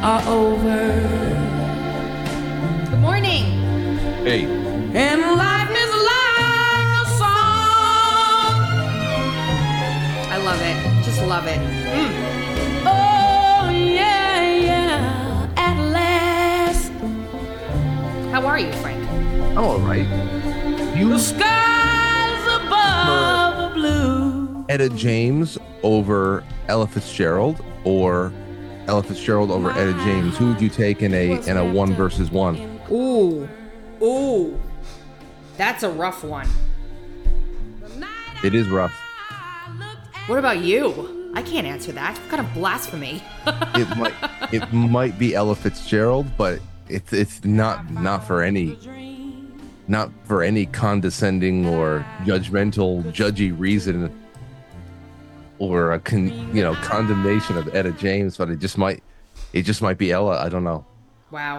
are over. Good morning. Hey. And life is like a song. I love it. Just love it. Oh, yeah. At last. How are you, Frank? I'm all right. The skies above the blue. Etta James over Ella Fitzgerald, or Ella Fitzgerald over Etta James? Who would you take in a 1-versus-1? Ooh. That's a rough one. It is rough. What about you? I can't answer that. What kind of blasphemy? It might be Ella Fitzgerald, but it's not for any condescending or judgmental, judgy reason or a condemnation of Etta James, but it just might be Ella. I don't know. Wow.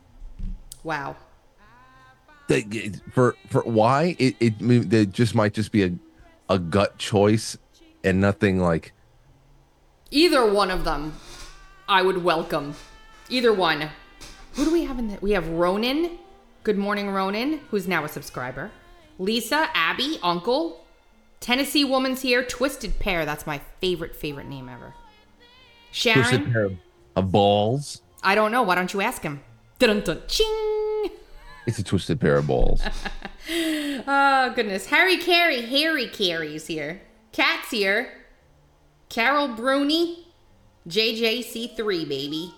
For why it just might just be a gut choice and nothing like either one of them. I would welcome either one. Who do we have in there? We have Ronan. Good morning, Ronan, who's now a subscriber. Lisa, Abby, Uncle, Tennessee Woman's here. Twisted Pair. That's my favorite name ever. Sharon. Twisted Pair of balls. I don't know. Why don't you ask him? Dun-dun-dun. Ching. It's a twisted pair of balls. Oh, goodness. Harry Carey's here. Kat's here. Carol Bruni. JJC3, baby.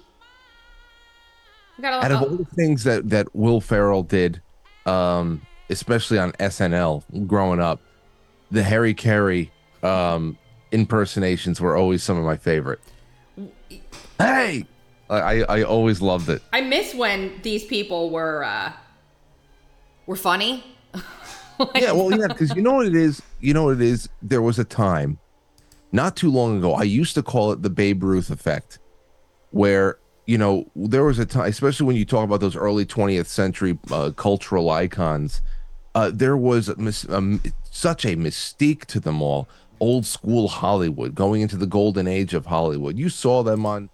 Out of all the things that Will Ferrell did, especially on SNL growing up, the Harry Carey impersonations were always some of my favorite. Hey! I always loved it. I miss when these people were funny. Because you know what it is? There was a time, not too long ago, I used to call it the Babe Ruth effect, where, there was a time, especially when you talk about those early 20th century cultural icons, there was such a mystique to them all. Old school Hollywood, going into the golden age of Hollywood. You saw them on...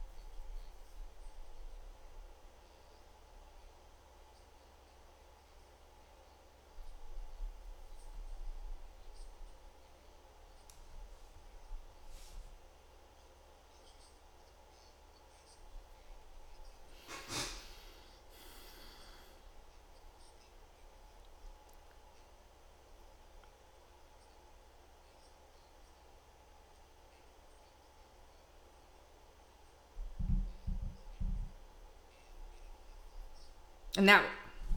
And that...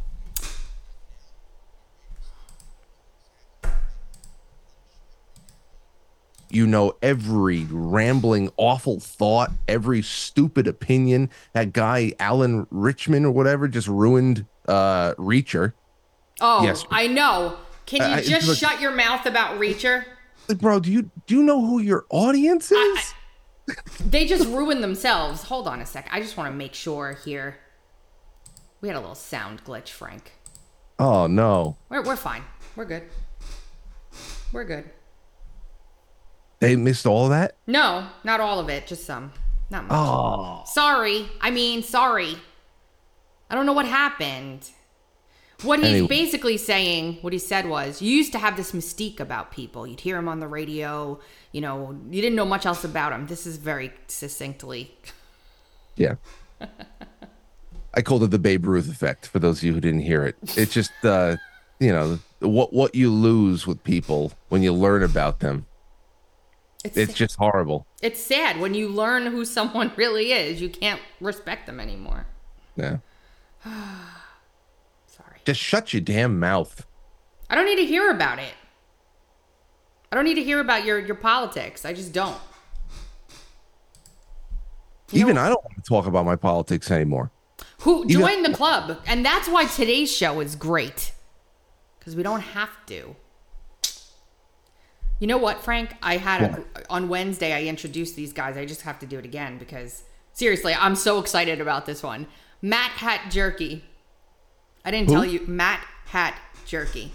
every rambling, awful thought, every stupid opinion. That guy, Alan Richman or whatever, just ruined Reacher. Oh, yes. I know. Can you just shut your mouth about Reacher? Bro, do you know who your audience is? They just ruined themselves. Hold on a sec. I just want to make sure here. We had a little sound glitch, Frank. Oh, no. We're fine. We're good. We're good. They missed all of that? No, not all of it. Just some. Not much. Oh. Sorry. Sorry. I don't know what happened. What he's basically saying, what he said was, you used to have this mystique about people. You'd hear him on the radio. You didn't know much else about him. This is very succinctly. Yeah. I called it the Babe Ruth effect, for those of you who didn't hear it. It's just, what you lose with people when you learn about them. It's just horrible. It's sad. When you learn who someone really is, you can't respect them anymore. Yeah. Sorry. Just shut your damn mouth. I don't need to hear about it. I don't need to hear about your politics. I just don't. I don't want to talk about my politics anymore. Join the club. And that's why today's show is great. Because we don't have to. You know what, Frank? On Wednesday, I introduced these guys. I just have to do it again because, seriously, I'm so excited about this one. Matt Hat Jerky. I didn't tell you. Matt Hat Jerky.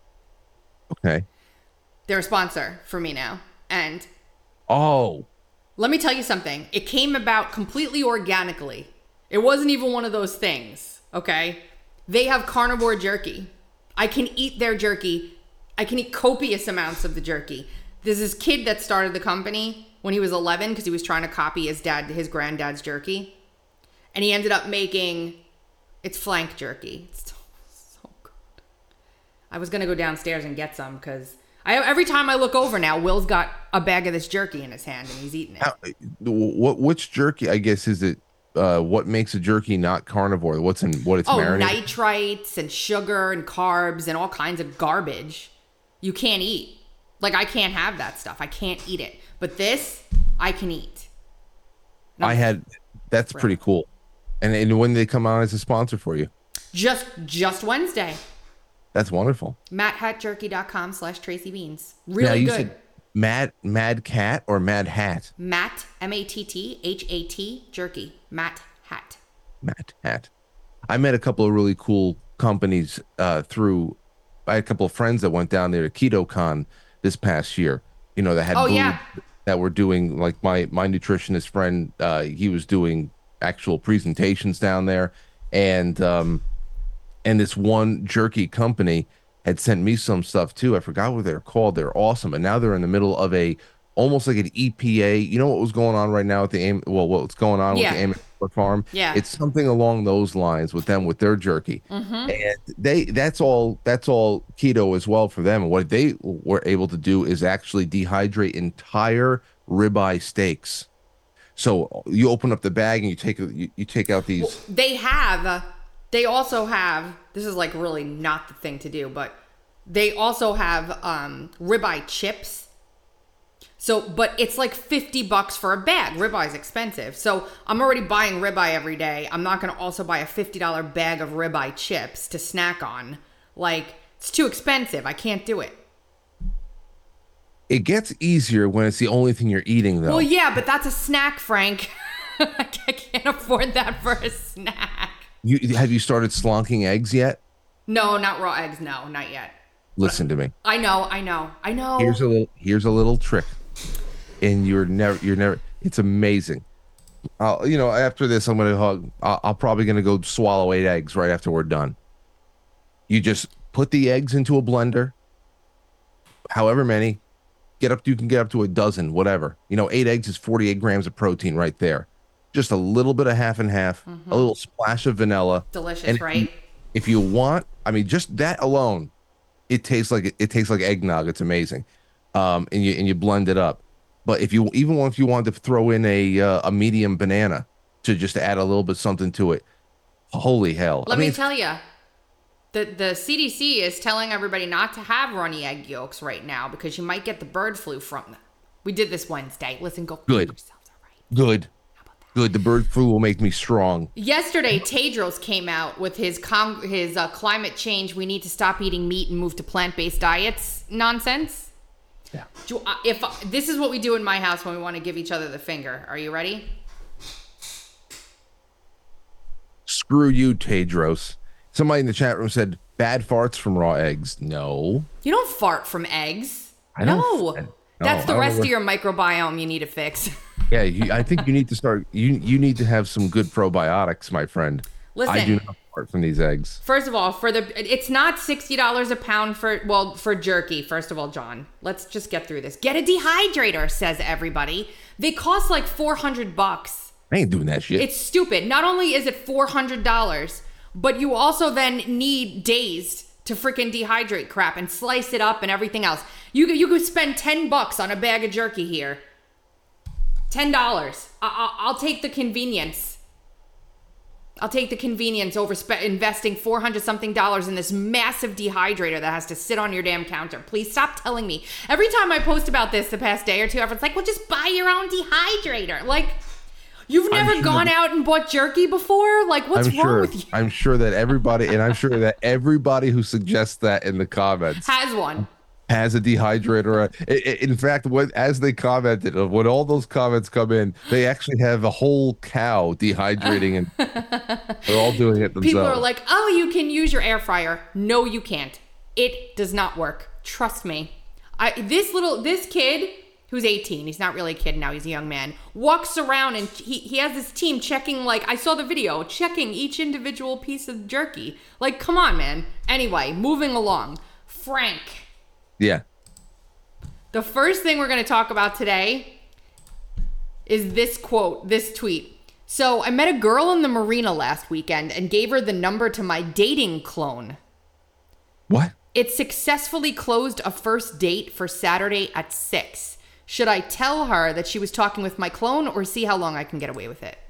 Okay. They're a sponsor for me now. And Let me tell you something. It came about completely organically. It wasn't even one of those things, okay? They have carnivore jerky. I can eat their jerky. I can eat copious amounts of the jerky. There's this kid that started the company when he was 11 because he was trying to copy his granddad's jerky. And he ended up making, it's flank jerky. It's so good. I was going to go downstairs and get some because every time I look over now, Will's got a bag of this jerky in his hand and he's eating it. Which jerky, I guess, is it? What makes a jerky not carnivore? What it's marinated? Nitrites and sugar and carbs and all kinds of garbage you can't eat. Like, I can't have that stuff. I can't eat it. But this, I can eat. That's pretty cool. And when they come out as a sponsor for you? Just Wednesday. That's wonderful. MattHatJerky.com/Tracy Beans. Really good. Said Mad Cat or Mad Hat? Matt, MattHat jerky. Matt Hat. Matt Hat. I met a couple of really cool companies through. I had a couple of friends that went down there to KetoCon this past year. You know, that had that were doing, like my nutritionist friend. He was doing actual presentations down there, and this one jerky company had sent me some stuff too. I forgot what they're called. They're awesome, and now they're in the middle of almost like an EPA. You know what was going on right now at the what's going on with the Amish farm? Yeah, it's something along those lines with them with their jerky, and that's all keto as well for them. And what they were able to do is actually dehydrate entire ribeye steaks. So you open up the bag and you take out these. Well, they also have, this is like really not the thing to do, but they also have ribeye chips. So, but it's like $50 for a bag. Ribeye's expensive. So I'm already buying ribeye every day. I'm not going to also buy a $50 bag of ribeye chips to snack on. Like, it's too expensive. I can't do it. It gets easier when it's the only thing you're eating, though. Well, yeah, but that's a snack, Frank. I can't afford that for a snack. Have you started slonking eggs yet? No, not raw eggs. No, not yet. Listen to me. I know. Here's a little trick, and you're never. It's amazing. After this, I'm probably gonna go swallow 8 eggs right after we're done. You just put the eggs into a blender, however many. You can get up to a dozen, whatever. 8 eggs is 48 grams of protein right there. Just a little bit of half and half, a little splash of vanilla. Delicious, and right? If you want, just that alone, it tastes like eggnog. It's amazing. And you blend it up. But if you wanted to throw in a medium banana to just add a little bit something to it, holy hell. Let me tell you. The CDC is telling everybody not to have runny egg yolks right now because you might get the bird flu from them. We did this Wednesday. Listen, go good. Yourselves, all right? Good. How about that? Good. The bird flu will make me strong. Yesterday, Tedros came out with his climate change. We need to stop eating meat and move to plant-based diets nonsense. Yeah. If this is what we do in my house when we want to give each other the finger. Are you ready? Screw you, Tedros. Somebody in the chat room said, bad farts from raw eggs. No. You don't fart from eggs. No. That's the rest of your microbiome you need to fix. Yeah, I think you need to start. You need to have some good probiotics, my friend. Listen, I do not fart from these eggs. First of all, it's not $60 a pound for jerky. First of all, John, let's just get through this. Get a dehydrator, says everybody. They cost like $400. I ain't doing that shit. It's stupid. Not only is it $400, but you also then need days to freaking dehydrate crap and slice it up and everything else. You could spend $10 on a bag of jerky here. $10. I'll take the convenience. I'll take the convenience over investing $400 something in this massive dehydrator that has to sit on your damn counter. Please stop telling me. Every time I post about this the past day or two, everyone's like, well, just buy your own dehydrator. Like, you've never gone out and bought jerky before? Like, what's wrong with you? I'm sure that everybody who suggests that in the comments has one. Has a dehydrator. In fact, as they commented, when all those comments come in, they actually have a whole cow dehydrating, and they're all doing it themselves. People are like, oh, you can use your air fryer. No, you can't. It does not work. Trust me. This kid who's 18, he's not really a kid now, he's a young man, walks around and he has this team checking, like, I saw the video, checking each individual piece of jerky. Like, come on, man. Anyway, moving along. Frank. Yeah. The first thing we're going to talk about today is this quote, this tweet. So I met a girl in the marina last weekend and gave her the number to my dating clone. What? It successfully closed a first date for Saturday at 6. Should I tell her that she was talking with my clone or see how long I can get away with it?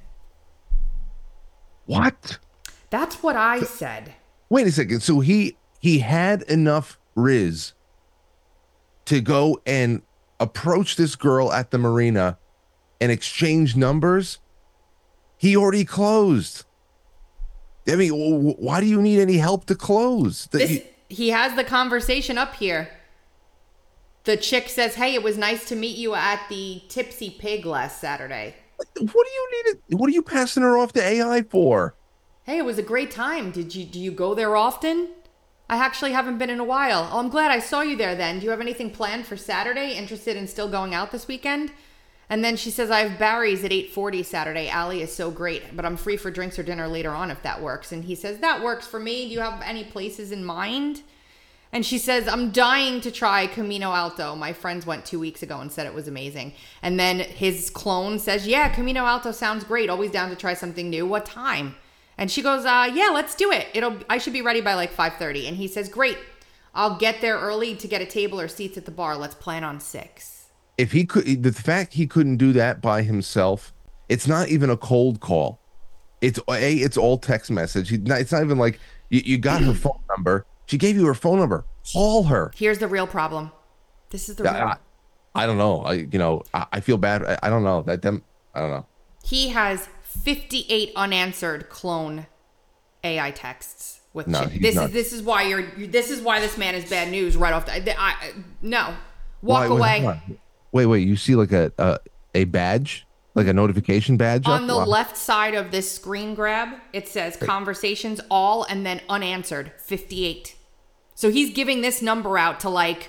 What? That's what I said. Wait a second. So he had enough Riz to go and approach this girl at the marina and exchange numbers? He already closed. I mean, why do you need any help to close? He has the conversation up here. The chick says, hey, it was nice to meet you at the Tipsy Pig last Saturday. What are you passing her off to AI for? Hey, it was a great time. Do you go there often? I actually haven't been in a while. Oh, I'm glad I saw you there then. Do you have anything planned for Saturday? Interested in still going out this weekend? And then she says, I have Barry's at 8:40 Saturday. Allie is so great, but I'm free for drinks or dinner later on if that works. And he says, that works for me. Do you have any places in mind? And she says, I'm dying to try Camino Alto. My friends went 2 weeks ago and said it was amazing. And then his clone says, yeah, Camino Alto sounds great. Always down to try something new. What time? And she goes, yeah, let's do it. I should be ready by like 5:30. And he says, great. I'll get there early to get a table or seats at the bar. Let's plan on 6. If he could, the fact he couldn't do that by himself, it's not even a cold call. It's all text message. It's not even like you got her phone number. She gave you her phone number. Call her. Here's the real problem. This is the real. I don't know. I feel bad. I don't know. I don't know. He has 58 unanswered clone AI texts with this is why this man is bad news right off no. Walk away. Wait, you see like a badge? Like a notification badge? On the left side of this screen grab, it says conversations all and then unanswered 58. So he's giving this number out to like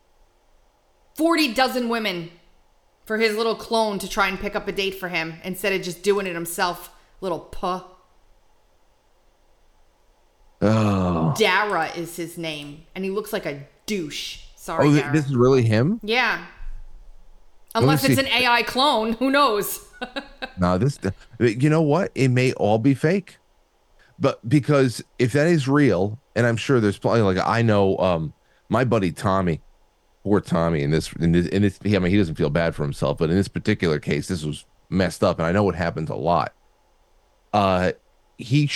40 dozen women for his little clone to try and pick up a date for him instead of just doing it himself. Little puh. Oh. Dara is his name, and he looks like a douche. Sorry, Dara. This is really him? Yeah. Unless it's an AI clone, who knows? No, you know what? It may all be fake. But because if that is real, and I'm sure there's probably like, I know my buddy Tommy, poor Tommy, in this, I mean, he doesn't feel bad for himself, but in this particular case, this was messed up, and I know it happens a lot. He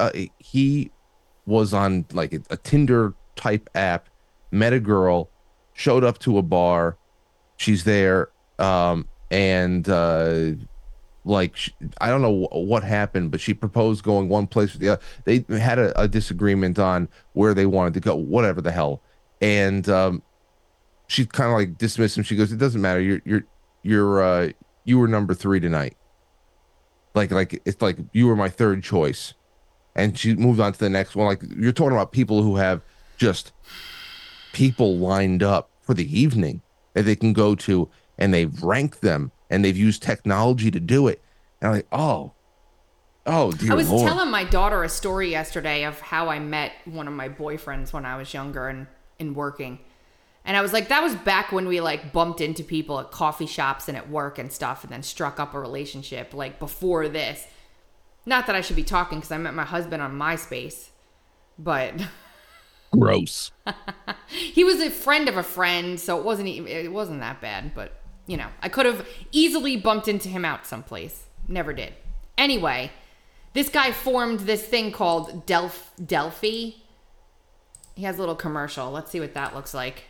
was on like a Tinder type app, met a girl, showed up to a bar, she's there, and like I don't know what happened, but she proposed going one place or the other. They had a disagreement on where they wanted to go, whatever the hell, and she kind of like dismissed him. She goes, "It doesn't matter. You were number 3 tonight. Like it's like you were my third choice." And she moved on to the next one. Like, you're talking about people who have just people lined up for the evening that they can go to, and they've ranked them, and they've used technology to do it. And I'm like, oh, dear I was Lord. telling my daughter a story yesterday of how I met one of my boyfriends when I was younger and working. And I was like, that was back when we like bumped into people at coffee shops and at work and stuff, and then struck up a relationship like before this. Not that I should be talking because I met my husband on MySpace, but gross. He was a friend of a friend, so it wasn't that bad. But you know, I could have easily bumped into him out someplace. Never did. Anyway, this guy formed this thing called Delphi. He has a little commercial. Let's see what that looks like.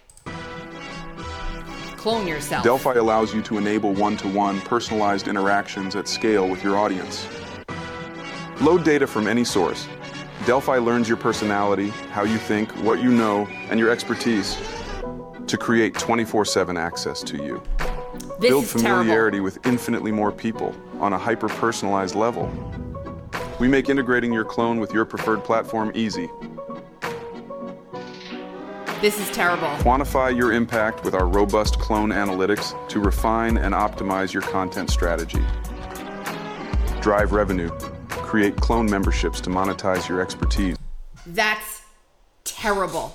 Clone yourself. Delphi allows you to enable one-to-one personalized interactions at scale with your audience. Load data from any source. Delphi learns your personality, how you think, what you know, and your expertise to create 24/7 access to you. Build familiarity with infinitely more people on a hyper-personalized level. We make integrating your clone with your preferred platform easy. This is terrible. Quantify your impact with our robust clone analytics to refine and optimize your content strategy. Drive revenue. Create clone memberships to monetize your expertise. That's terrible.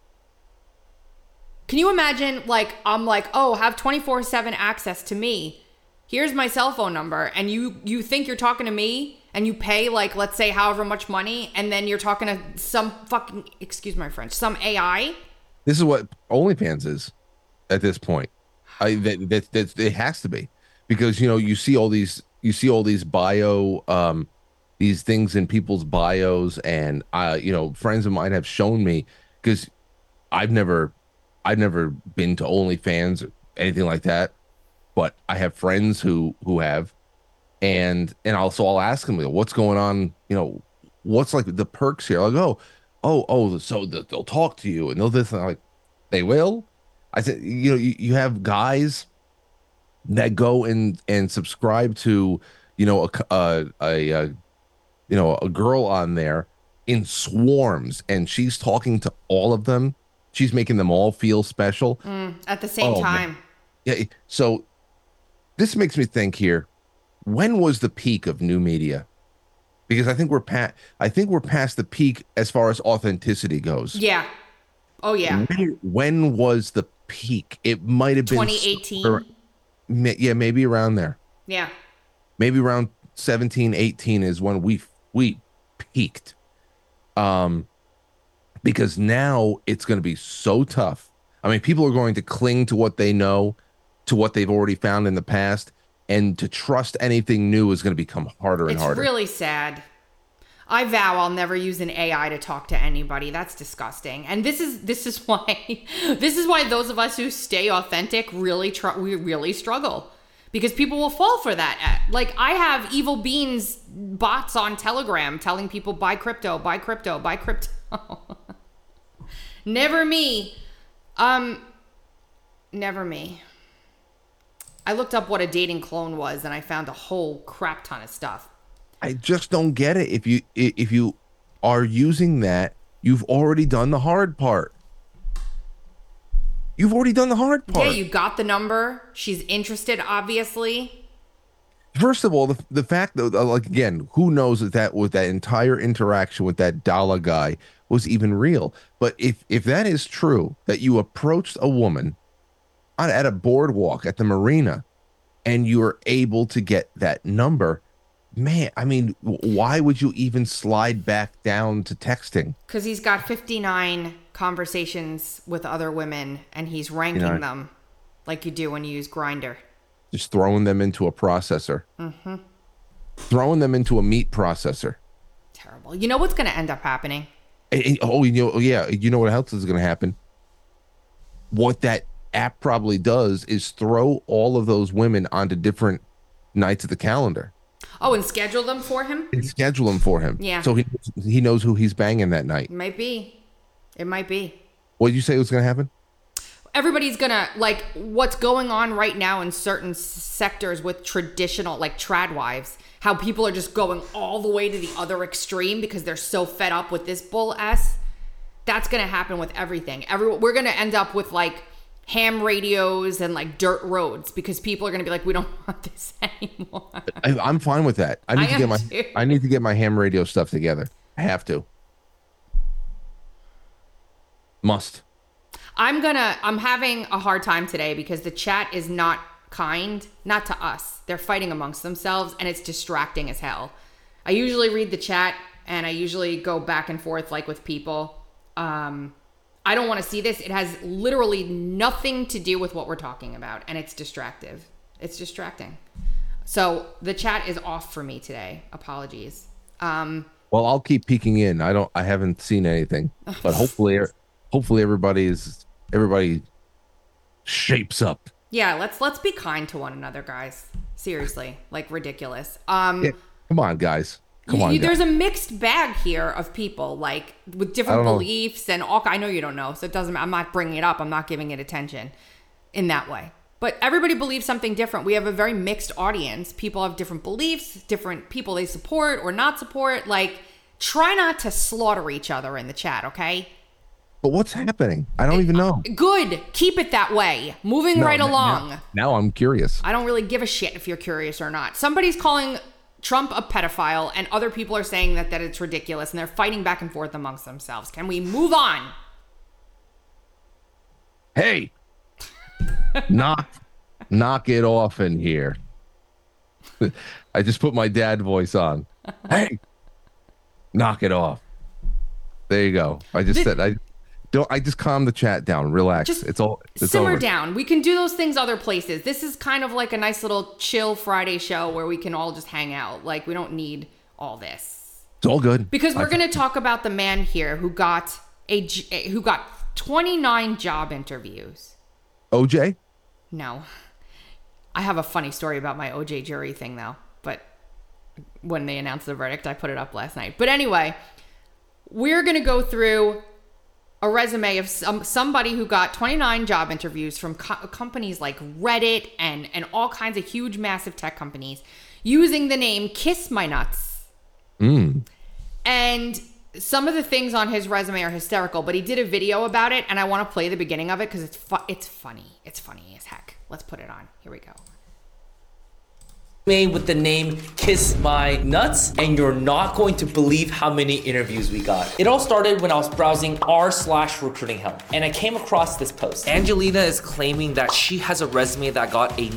Can you imagine, like, I'm like, oh, have 24/7 access to me. Here's my cell phone number. And you think you're talking to me and you pay, like, let's say however much money. And then you're talking to some fucking, excuse my French, some AI. This is what OnlyFans is at this point. That it has to be, because, you know, you see all these bio, these things in people's bios, and you know, friends of mine have shown me, because I've never been to OnlyFans or anything like that, but I have friends who have, and I'll ask them, what's going on, you know, what's like the perks here? I'll go, oh, so they'll talk to you and they'll this, and I'm like, they will. I said, you know, you have guys that go and subscribe to, you know, a girl on there in swarms, and she's talking to all of them. She's making them all feel special At the same time. Man. Yeah. So this makes me think here, when was the peak of new media? Because I think we're past the peak as far as authenticity goes. Yeah. Oh, yeah. When was the peak? It might have been 2018. Yeah, maybe around there. Yeah. Maybe around 17, 18 is when we peaked. Because now it's going to be so tough. I mean, people are going to cling to what they know, to what they've already found in the past, and to trust anything new is going to become harder and harder. It's really sad. I vow I'll never use an AI to talk to anybody. That's disgusting. And this is why those of us who stay authentic we really struggle, because people will fall for that. Like, I have Evil Beans bots on Telegram telling people buy crypto, buy crypto, buy crypto. Never me. Never me. I looked up what a dating clone was, and I found a whole crap ton of stuff. I just don't get it. If you are using that, you've already done the hard part. You've already done the hard part. Yeah, you got the number. She's interested, obviously. First of all, the fact that, like, again, who knows that with that entire interaction with that Dala guy was even real. But if that is true, that you approached a woman at a boardwalk at the marina and you were able to get that number, man, I mean, why would you even slide back down to texting? Because he's got 59 conversations with other women, and he's ranking them like you do when you use Grindr. Just throwing them into a processor. Mm-hmm. Throwing them into a meat processor. Terrible. You know what's going to end up happening? You know what else is going to happen? What that app probably does is throw all of those women onto different nights of the calendar. Oh, and schedule them for him? And schedule them for him. Yeah. So he knows who he's banging that night. It might be. It might be. What did you say was going to happen? Everybody's going to, like, what's going on right now in certain sectors with traditional, like, trad wives, how people are just going all the way to the other extreme because they're so fed up with this bull S. That's going to happen with everything. We're going to end up with, like, ham radios and, like, dirt roads, because people are going to be like, we don't want this anymore. I'm fine with that. I need to get my ham radio stuff together. I have to. Must. I'm having a hard time today because the chat is not kind, not to us. They're fighting amongst themselves, and it's distracting as hell. I usually read the chat, and I usually go back and forth, like, with people. I don't want to see this. It has literally nothing to do with what we're talking about, and it's distractive. It's distracting. So the chat is off for me today. Apologies. Well, I'll keep peeking in. I haven't seen anything, but hopefully everybody shapes up. Yeah, let's be kind to one another, guys. Seriously, like, ridiculous. Yeah, come on, guys. There's a mixed bag here of people, like, with different beliefs and all. I know you don't know, so it doesn't. I'm not bringing it up. I'm not giving it attention in that way. But everybody believes something different. We have a very mixed audience. People have different beliefs, different people they support or not support. Like, try not to slaughter each other in the chat, okay? But what's happening? I don't even know. Good. Keep it that way. Moving right along. Now I'm curious. I don't really give a shit if you're curious or not. Somebody's calling Trump a pedophile, and other people are saying that it's ridiculous, and they're fighting back and forth amongst themselves. Can we move on? Hey, knock it off in here. I just put my dad voice on. Hey, knock it off. There you go. I just calm the chat down. Relax. It's simmer over. down. We can do those things other places. This is kind of like a nice little chill Friday show where we can all just hang out. Like, we don't need all this. It's all good. Because we're going to talk about the man here who got 29 job interviews. OJ? No. I have a funny story about my OJ jury thing, though. But when they announced the verdict, I put it up last night. But anyway, we're going to go through a resume of somebody who got 29 job interviews from companies like Reddit and all kinds of huge, massive tech companies using the name Kiss My Nuts. And some of the things on his resume are hysterical, but he did a video about it, and I want to play the beginning of it because it's funny. It's funny as heck. Let's put it on. Here we go. With the name Kiss My Nuts, and you're not going to believe how many interviews we got. It all started when I was browsing r/recruiting help, and I came across this post. Angelina is claiming that she has a resume that got a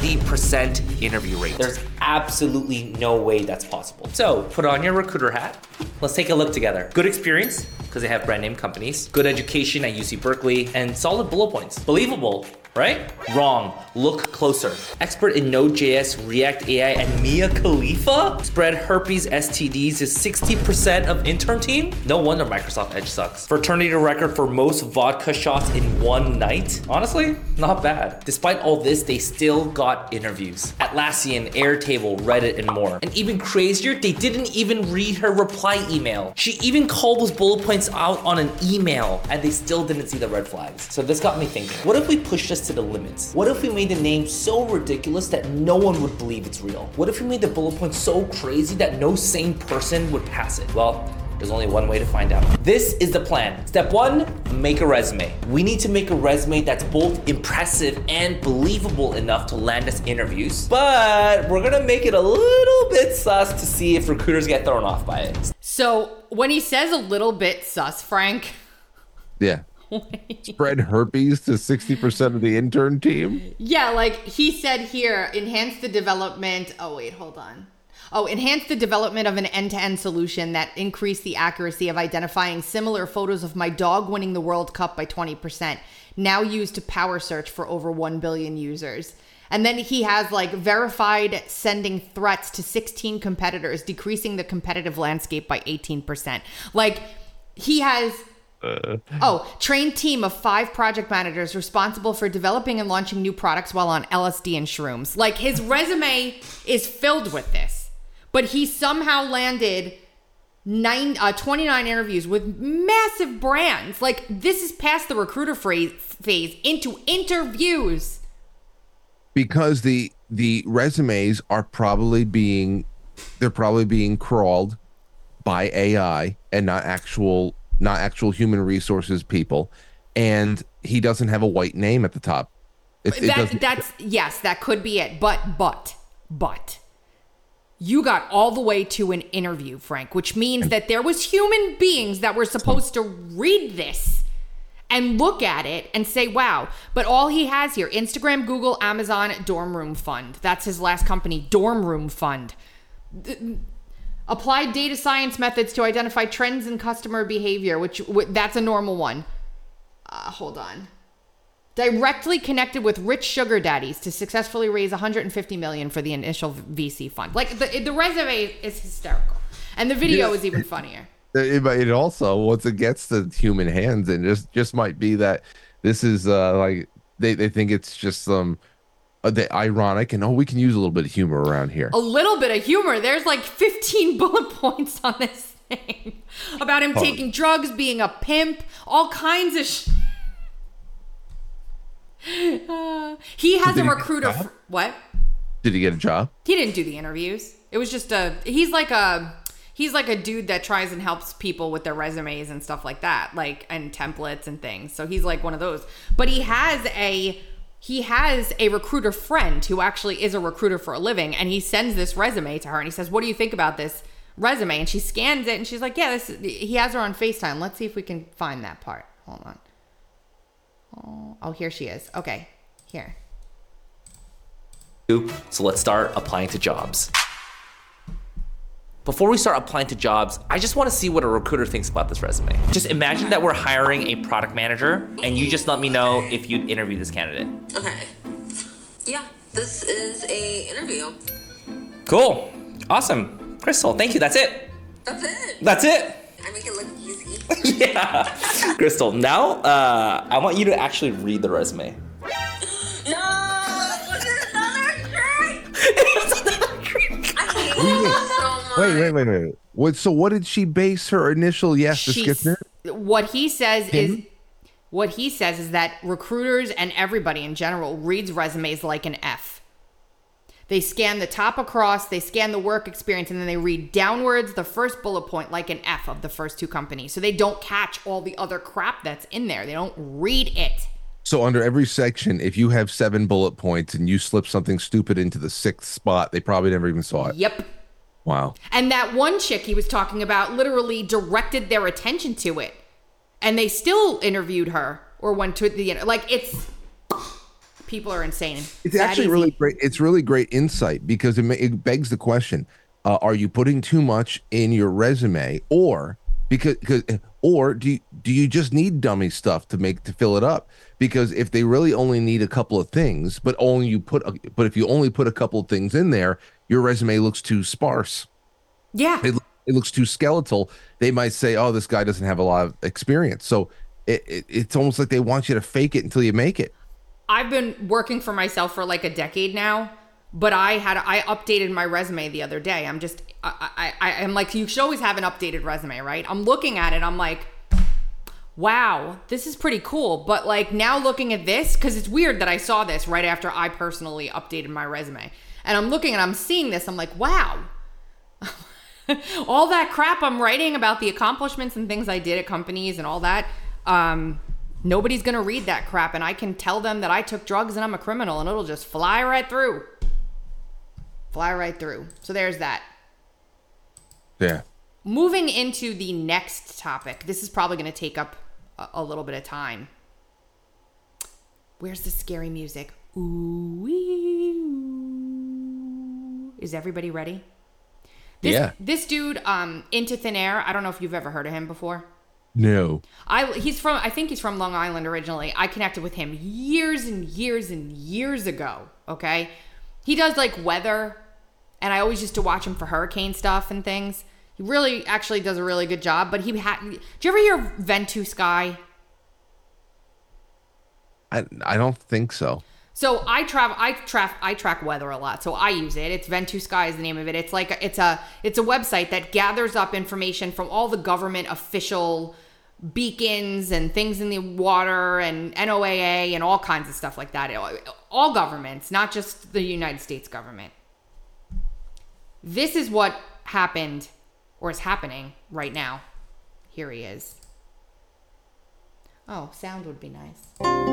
90% interview rate. There's absolutely no way that's possible. So put on your recruiter hat. Let's take a look together. Good experience, because they have brand name companies. Good education at UC Berkeley, and solid bullet points. Believable, right? Wrong. Look closer. Expert in Node.js, React AI, and Mia Khalifa? Spread herpes STDs to 60% of intern team? No wonder Microsoft Edge sucks. Fraternity record for most vodka shots in one night? Honestly, not bad. Despite all this, they still got interviews. Atlassian, Airtable, Reddit, and more. And even crazier, they didn't even read her reply email. She even called those bullet points out on an email, and they still didn't see the red flags. So this got me thinking, what if we pushed this to the limits? What if we made the name so ridiculous that no one would believe it's real? What if we made the bullet points so crazy that no sane person would pass it? Well, there's only one way to find out. This is the plan. Step 1, make a resume. We need to make a resume that's both impressive and believable enough to land us interviews, but we're gonna make it a little bit sus to see if recruiters get thrown off by it. So when he says a little bit sus, Frank. Yeah. Spread herpes to 60% of the intern team? Yeah, like he said here, enhance the development. Oh, wait, hold on. Oh, enhance the development of an end-to-end solution that increased the accuracy of identifying similar photos of my dog winning the World Cup by 20%, now used to power search for over 1 billion users. And then he has like verified sending threats to 16 competitors, decreasing the competitive landscape by 18%. Like he has... trained team of 5 project managers responsible for developing and launching new products while on LSD and shrooms. Like his resume is filled with this, but he somehow landed 29 interviews with massive brands. Like this is past the recruiter phase into interviews. Because the resumes are probably being crawled by AI and not actual human resources people, and he doesn't have a white name at the top. That could be it. But you got all the way to an interview, Frank, which means that there was human beings that were supposed to read this and look at it and say, wow. But all he has here, Instagram, Google, Amazon, Dorm Room Fund. That's his last company, Dorm Room Fund. Applied data science methods to identify trends in customer behavior, which that's a normal one. Hold on. Directly connected with rich sugar daddies to successfully raise $150 million for the initial VC fund. Like the resume is hysterical, and the video is even funnier. It also, once it gets to human hands, and just might be that this is like they think it's just some. The ironic, and we can use a little bit of humor around here. A little bit of humor. There's like 15 bullet points on this thing about him taking drugs, being a pimp, all kinds of he has a recruiter. What? Did he get a job? He didn't do the interviews. It was just he's like a he's like a dude that tries and helps people with their resumes and stuff like that, like, and templates and things. So he's like one of those. But he has a recruiter friend who actually is a recruiter for a living, and he sends this resume to her and he says, "What do you think about this resume?" And she scans it and she's like, "Yeah, he has her on FaceTime. Let's see if we can find that part. Hold on. Oh, here she is. Okay, here. So let's start applying to jobs. Before we start applying to jobs, I just want to see what a recruiter thinks about this resume. Just imagine that we're hiring a product manager and you just let me know if you'd interview this candidate. Okay. Yeah, this is a interview. Cool. Awesome. Crystal, thank you. That's it. That's it. That's it. I make it look easy. Yeah. Crystal, now I want you to actually read the resume. No! Was it another trick? It was another trick. I hate it so much. Wait. So what did she base her initial yes to skip there? What he says is that recruiters and everybody in general reads resumes like an F. They scan the top across, they scan the work experience, and then they read downwards the first bullet point like an F of the first two companies. So they don't catch all the other crap that's in there. They don't read it. So under every section, if you have 7 bullet points and you slip something stupid into the 6th spot, they probably never even saw it. Yep. Wow. And that one chick he was talking about literally directed their attention to it. And they still interviewed her or went to the end. Like, people are insane. It's actually really great. It's really great insight because it begs the question: are you putting too much in your resume, or do you just need dummy stuff to fill it up? Because if they really only need a couple of things, but if you only put a couple of things in there, your resume looks too sparse. Yeah, it looks too skeletal. They might say, "Oh, this guy doesn't have a lot of experience." So it's almost like they want you to fake it until you make it. I've been working for myself for like a decade now, but I updated my resume the other day. I'm like, you should always have an updated resume, right? I'm looking at it. I'm like, wow, this is pretty cool. But like now looking at this, because it's weird that I saw this right after I personally updated my resume. And I'm looking and I'm seeing this. I'm like, wow. All that crap I'm writing about the accomplishments and things I did at companies and all that, nobody's going to read that crap, and I can tell them that I took drugs and I'm a criminal, and it'll just fly right through. Fly right through. So there's that. Yeah. Moving into the next topic. This is probably going to take up a little bit of time. Where's the scary music? Ooh-wee, ooh. Is everybody ready? This dude, Into Thin Air, I don't know if you've ever heard of him before. No. I think he's from Long Island originally. I connected with him years and years and years ago, okay? He does like weather, and I always used to watch him for hurricane stuff and things. He really actually does a really good job, but did you ever hear Ventu Sky? I don't think so. So I track weather a lot, so I use it. It's Ventu Sky is the name of it. It's like it's a website that gathers up information from all the government official beacons and things in the water and NOAA and all kinds of stuff like that. All governments, not just the United States government. This is what happened or is happening right now. Here he is. Oh, sound would be nice.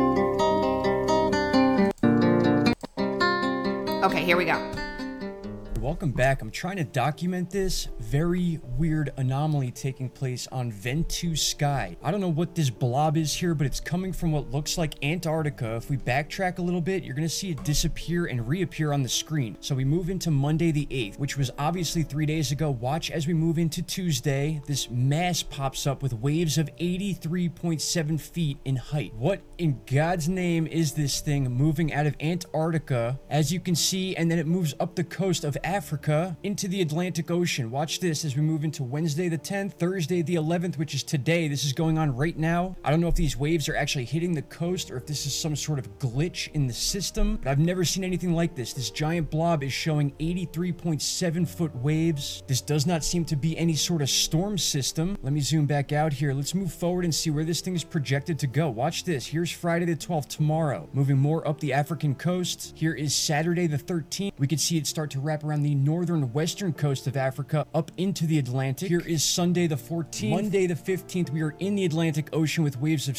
Okay, here we go. Welcome back. I'm trying to document this very weird anomaly taking place on Ventu Sky. I don't know what this blob is here, but it's coming from what looks like Antarctica. If we backtrack a little bit, you're going to see it disappear and reappear on the screen. So we move into Monday the 8th, which was obviously 3 days ago. Watch as we move into Tuesday. This mass pops up with waves of 83.7 feet in height. What in God's name is this thing moving out of Antarctica, as you can see, and then it moves up the coast of Africa into the Atlantic Ocean. Watch this as we move into Wednesday the 10th, Thursday the 11th, which is today. This is going on right now. I don't know if these waves are actually hitting the coast or if this is some sort of glitch in the system, but I've never seen anything like this. This giant blob is showing 83.7 foot waves. This does not seem to be any sort of storm system. Let me zoom back out here. Let's move forward and see where this thing is projected to go. Watch this. Here's Friday the 12th tomorrow, moving more up the African coast. Here is Saturday the 13th. We can see it start to wrap around on the northern western coast of Africa up into the Atlantic. Here is Sunday the 14th. Monday the 15th, we are in the Atlantic Ocean with waves of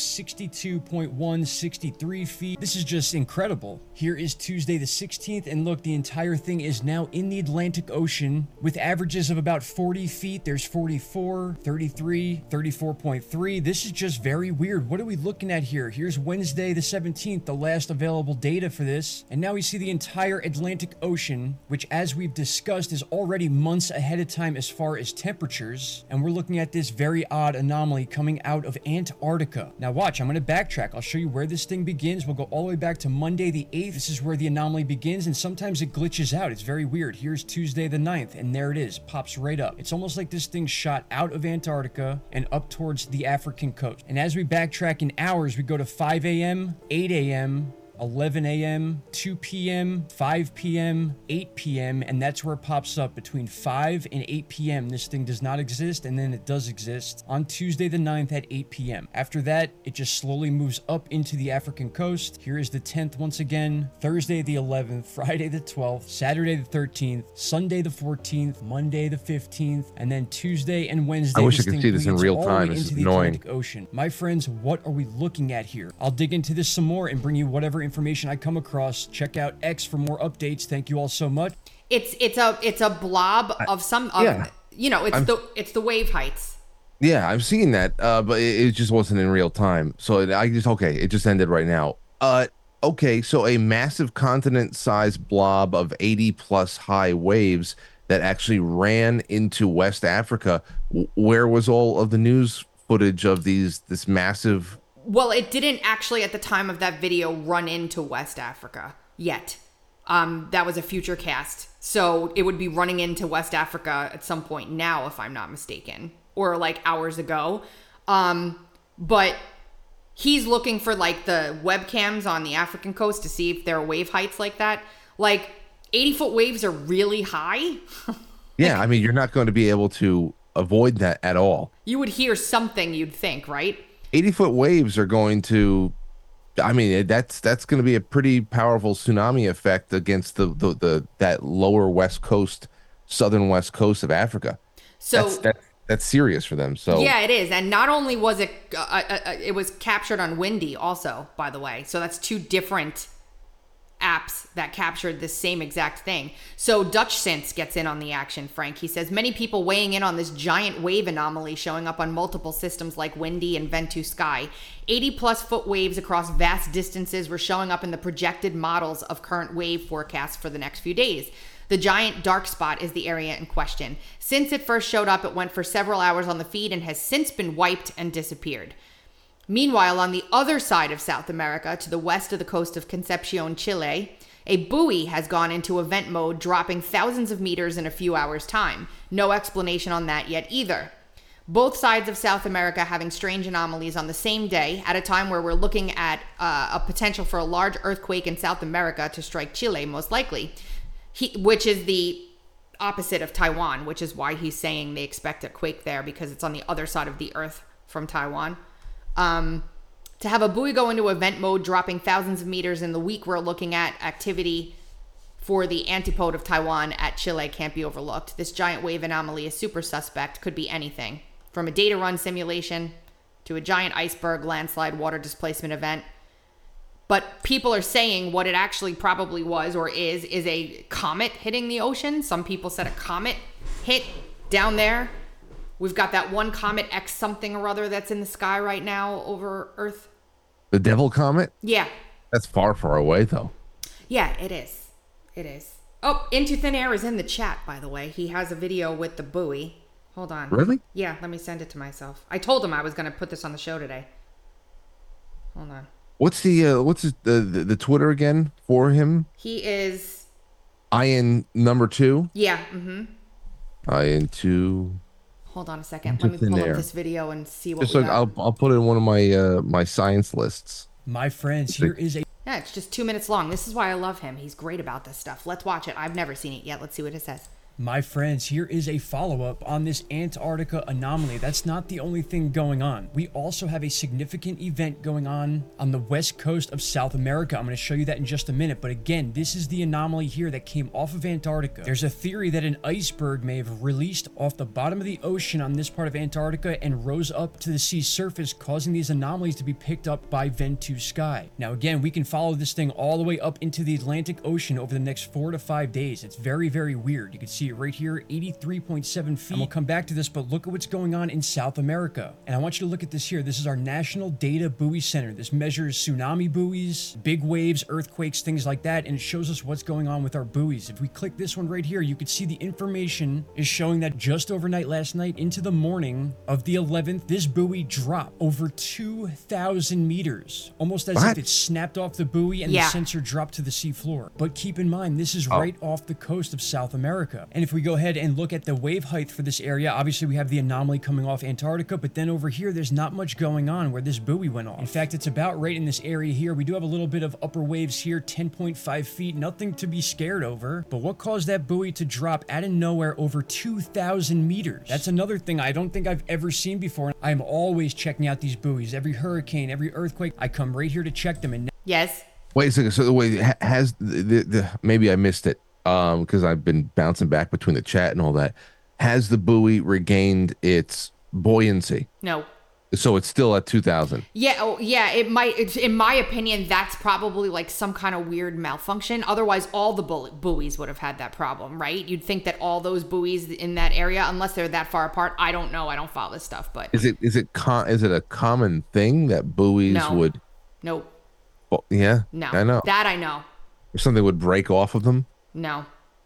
62.1, 63 feet. This is just incredible. Here is Tuesday the 16th, and look, the entire thing is now in the Atlantic Ocean with averages of about 40 feet. There's 44, 33, 34.3. This is just very weird. What are we looking at here? Here's Wednesday the 17th, the last available data for this. And now we see the entire Atlantic Ocean, which, as we've discussed, is already months ahead of time as far as temperatures. And we're looking at this very odd anomaly coming out of Antarctica. Now watch, I'm going to backtrack. I'll show you where this thing begins. We'll go all the way back to Monday the 8th. This is where the anomaly begins, and sometimes it glitches out. It's very weird. Here's Tuesday the 9th, and there it is. Pops right up. It's almost like this thing shot out of Antarctica and up towards the African coast. And as we backtrack in hours, we go to 5 a.m., 8 a.m., 11 a.m., 2 p.m., 5 p.m., 8 p.m., and that's where it pops up between 5 and 8 p.m. This thing does not exist, and then it does exist on Tuesday the 9th at 8 p.m. After that, it just slowly moves up into the African coast. Here is the 10th once again, Thursday the 11th, Friday the 12th, Saturday the 13th, Sunday the 14th, Monday the 15th, and then Tuesday and Wednesday. I wish I could see this in real time. This is annoying. Ocean. My friends, what are we looking at here? I'll dig into this some more and bring you whatever information I come across. Check out X for more updates. Thank you all so much. It's a blob of some yeah. You know, it's the wave heights. Yeah, I've seen that, but it just wasn't in real time. So it just ended right now. Okay, so a massive continent-sized blob of 80-plus high waves that actually ran into West Africa. Where was all of the news footage of this massive? Well, it didn't actually, at the time of that video, run into West Africa yet. That was a future cast. So it would be running into West Africa at some point now, if I'm not mistaken, or like hours ago. But he's looking for like the webcams on the African coast to see if there are wave heights like that. Like 80-foot waves are really high. Yeah, I mean, you're not going to be able to avoid that at all. You would hear something, you'd think, right? 80-foot waves are going to, I mean, that's going to be a pretty powerful tsunami effect against that lower west coast, southern west coast of Africa. So that's serious for them. So yeah, it is. And not only was it, it was captured on Windy also, by the way. So that's two different apps that captured the same exact thing. So Dutch Sense gets in on the action, Frank. He says many people weighing in on this giant wave anomaly showing up on multiple systems like Windy and Ventu Sky. 80-plus foot waves across vast distances were showing up in the projected models of current wave forecasts for the next few days. The giant dark spot is the area in question. Since it first showed up, it went for several hours on the feed and has since been wiped and disappeared. Meanwhile, on the other side of South America, to the west of the coast of Concepcion, Chile, a buoy has gone into event mode, dropping thousands of meters in a few hours' time. No explanation on that yet either. Both sides of South America having strange anomalies on the same day, at a time where we're looking at a potential for a large earthquake in South America to strike Chile, most likely, which is the opposite of Taiwan, which is why he's saying they expect a quake there, because it's on the other side of the earth from Taiwan. To have a buoy go into event mode, dropping thousands of meters in the week we're looking at, activity for the antipode of Taiwan at Chile can't be overlooked. This giant wave anomaly is super suspect, could be anything, from a data run simulation to a giant iceberg, landslide, water displacement event. But people are saying what it actually probably was or is a comet hitting the ocean. Some people said a comet hit down there. We've got that one comet X something or other that's in the sky right now over Earth. The Devil Comet? Yeah. That's far, far away, though. Yeah, it is. It is. Oh, Into Thin Air is in the chat, by the way. He has a video with the buoy. Hold on. Really? Yeah, let me send it to myself. I told him I was going to put this on the show today. Hold on. What's the Twitter again for him? He is Ian number 2? Yeah. Mm-hmm. Ian 2. Hold on a second. Let me pull up this video and see what just we got. I'll put it in one of my my science lists. My friends, here is a... Yeah, it's just 2 minutes long. This is why I love him. He's great about this stuff. Let's watch it. I've never seen it yet. Let's see what it says. My friends, here is a follow-up on this Antarctica anomaly. That's not the only thing going on. We also have a significant event going on the west coast of South America. I'm going to show you that in just a minute. But again, this is the anomaly here that came off of Antarctica. There's a theory that an iceberg may have released off the bottom of the ocean on this part of Antarctica and rose up to the sea surface, causing these anomalies to be picked up by Ventus Sky. Now again, we can follow this thing all the way up into the Atlantic Ocean over the next 4 to 5 days. It's very, very weird. You can see right here, 83.7 feet. And we'll come back to this, but look at what's going on in South America. And I want you to look at this here. This is our National Data Buoy Center. This measures tsunami buoys, big waves, earthquakes, things like that, and it shows us what's going on with our buoys. If we click this one right here, you can see the information is showing that just overnight last night into the morning of the 11th, this buoy dropped over 2,000 meters, almost as if it snapped off the buoy and the sensor dropped to the sea floor. But keep in mind, this is right off the coast of South America. And if we go ahead and look at the wave height for this area, obviously we have the anomaly coming off Antarctica, but then over here, there's not much going on where this buoy went off. In fact, it's about right in this area here. We do have a little bit of upper waves here, 10.5 feet, nothing to be scared over. But what caused that buoy to drop out of nowhere over 2,000 meters? That's another thing I don't think I've ever seen before. I'm always checking out these buoys. Every hurricane, every earthquake, I come right here to check them. And Yes. Wait a second. So the way has the maybe I missed it because I've been bouncing back between the chat and all that. Has the buoy regained its buoyancy? No. So it's still at 2,000. Yeah, oh, yeah, it might. In my opinion, that's probably like some kind of weird malfunction. Otherwise, all the buoys would have had that problem, right? You'd think that all those buoys in that area, unless they're that far apart, I don't know. I don't follow this stuff, but is it a common thing that buoys would? Nope. Well, yeah. No. I know that. I know. Or something would break off of them. No.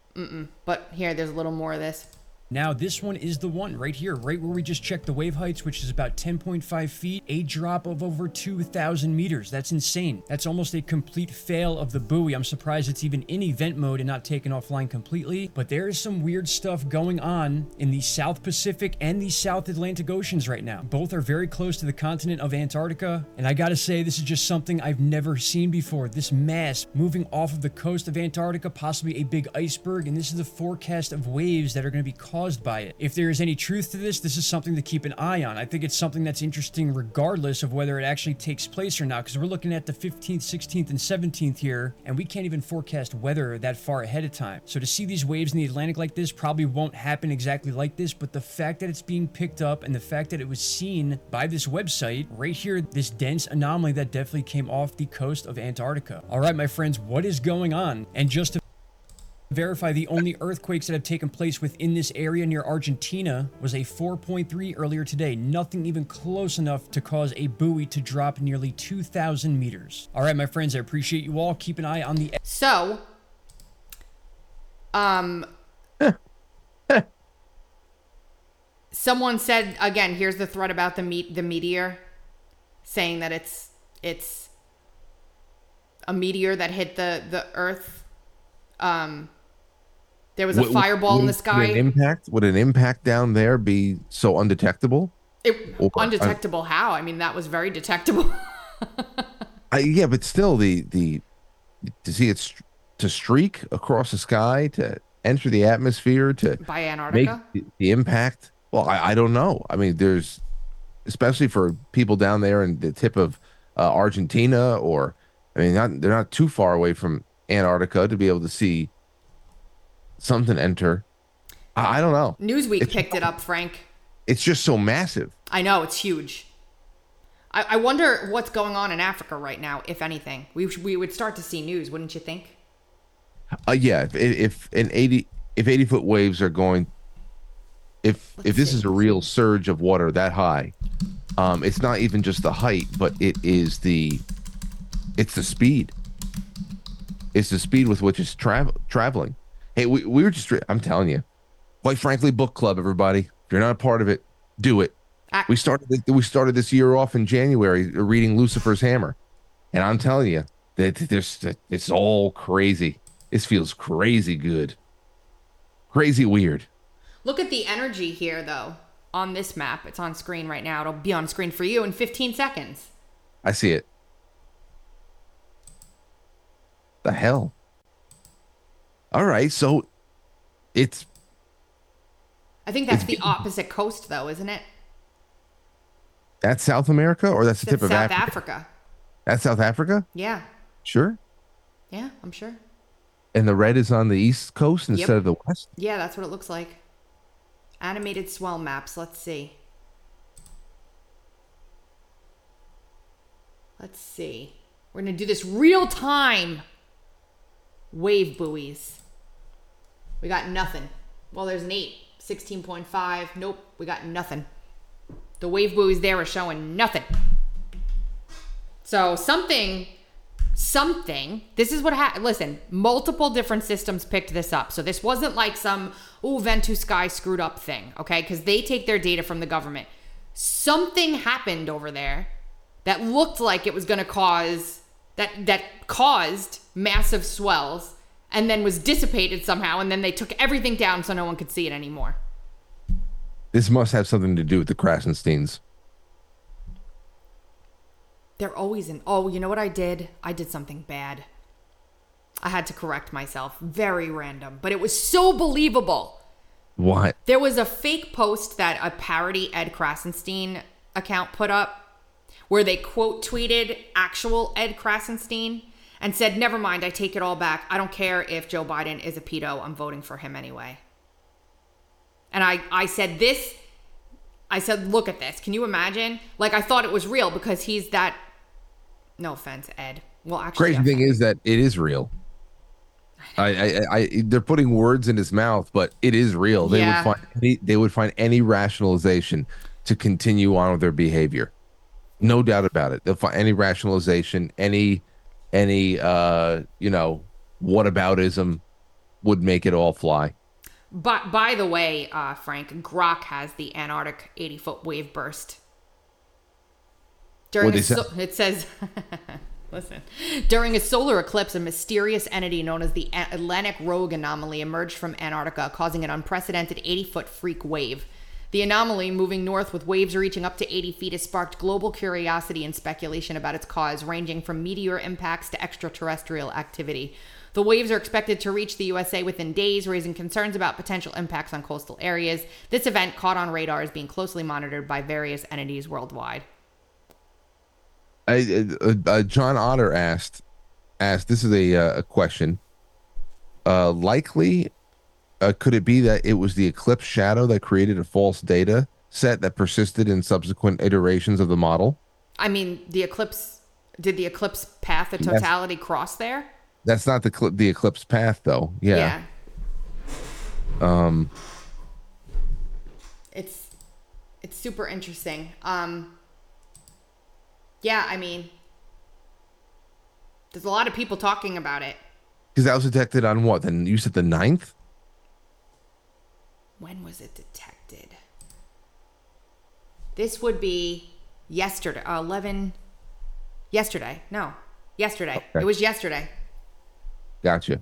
But here, there's a little more of this. Now, this one is the one right here, right where we just checked the wave heights, which is about 10.5 feet, a drop of over 2,000 meters. That's insane. That's almost a complete fail of the buoy. I'm surprised it's even in event mode and not taken offline completely. But there is some weird stuff going on in the South Pacific and the South Atlantic Oceans right now. Both are very close to the continent of Antarctica. And I gotta say, this is just something I've never seen before. This mass moving off of the coast of Antarctica, possibly a big iceberg. And this is the forecast of waves that are going to be caused by it. If there is any truth to this, this is something to keep an eye on. I think it's something that's interesting regardless of whether it actually takes place or not, because we're looking at the 15th, 16th, and 17th here, and we can't even forecast weather that far ahead of time. So to see these waves in the Atlantic like this probably won't happen exactly like this, but the fact that it's being picked up and the fact that it was seen by this website right here, this dense anomaly that definitely came off the coast of Antarctica. All right, my friends, what is going on? And just to verify, the only earthquakes that have taken place within this area near Argentina was a 4.3 earlier today. Nothing even close enough to cause a buoy to drop nearly 2,000 meters. All right, my friends, I appreciate you all. Keep an eye on the... So, someone said, again, here's the thread about the meteor, saying that it's a meteor that hit the Earth. There was a fireball in the sky. Would an impact down there be so undetectable? Undetectable how? I mean, that was very detectable. Yeah, but still, to see it to streak across the sky, to enter the atmosphere, to by Antarctica, make the impact. Well, I don't know. I mean, there's, especially for people down there in the tip of Argentina, or I mean, they're not too far away from Antarctica to be able to see something enter. I don't know. Newsweek picked it up, Frank. It's just so massive. I know, it's huge. I wonder what's going on in Africa right now, if anything. We would start to see news, wouldn't you think? Yeah, if 80-foot waves are going, if this is a real surge of water that high, it's not even just the height, but it's the speed. It's the speed with which it's traveling. Hey, we were just, I'm telling you, quite frankly, book club, everybody. If you're not a part of it, do it. We started this year off in January reading Lucifer's Hammer. And I'm telling you that it's all crazy. This feels crazy good. Crazy weird. Look at the energy here, though, on this map. It's on screen right now. It'll be on screen for you in 15 seconds. I see it. The hell? All right, so it's I think that's the opposite coast, though, isn't it? That's South America, or that's the tip That's of South Africa? Africa. That's South Africa? Yeah. Sure. Yeah, I'm sure. And the red is on the east coast instead of the west? Yeah, that's what it looks like. Animated swell maps. Let's see. Let's see. We're going to do this real time. Wave buoys. We got nothing. Well, there's an 8. 16.5. Nope, we got nothing. The wave buoys there are showing nothing. So something, this is what happened. Listen, multiple different systems picked this up. So this wasn't like some, Ventus Sky screwed up thing, okay? Because they take their data from the government. Something happened over there that looked like it was going to cause, that caused massive swells and then was dissipated somehow. And then they took everything down so no one could see it anymore. This must have something to do with the Krasensteins. They're always in. Oh, you know what I did? I did something bad. I had to correct myself. Very random, but it was so believable. What? There was a fake post that a parody Ed Krasenstein account put up where they quote tweeted actual Ed Krasenstein and said, "Never mind, I take it all back. I don't care if Joe Biden is a pedo. I'm voting for him anyway." And I said this. I said, look at this. Can you imagine? Like, I thought it was real because he's that. No offense, Ed. Well, actually, Crazy thing is that it is real. They're putting words in his mouth, but it is real. They would find any rationalization to continue on with their behavior. No doubt about it. They'll find any rationalization, any whataboutism would make it all fly. But by the way, Frank, Grok has the Antarctic 80-foot wave burst. It says, listen, during a solar eclipse, a mysterious entity known as the Atlantic Rogue Anomaly emerged from Antarctica, causing an unprecedented 80-foot freak wave. The anomaly, moving north with waves reaching up to 80 feet, has sparked global curiosity and speculation about its cause, ranging from meteor impacts to extraterrestrial activity. The waves are expected to reach the USA within days, raising concerns about potential impacts on coastal areas. This event, caught on radar, is being closely monitored by various entities worldwide. John Otter asked, this is a question. Likely, could it be that it was the eclipse shadow that created a false data set that persisted in subsequent iterations of the model? I mean, did the eclipse path the totality cross there? That's not the eclipse path, though. Yeah. It's super interesting. Yeah, I mean, there's a lot of people talking about it. Because that was detected on what? Then you said the 9th? When was it detected? This would be yesterday. Yesterday. No, yesterday. Okay. It was yesterday. Gotcha.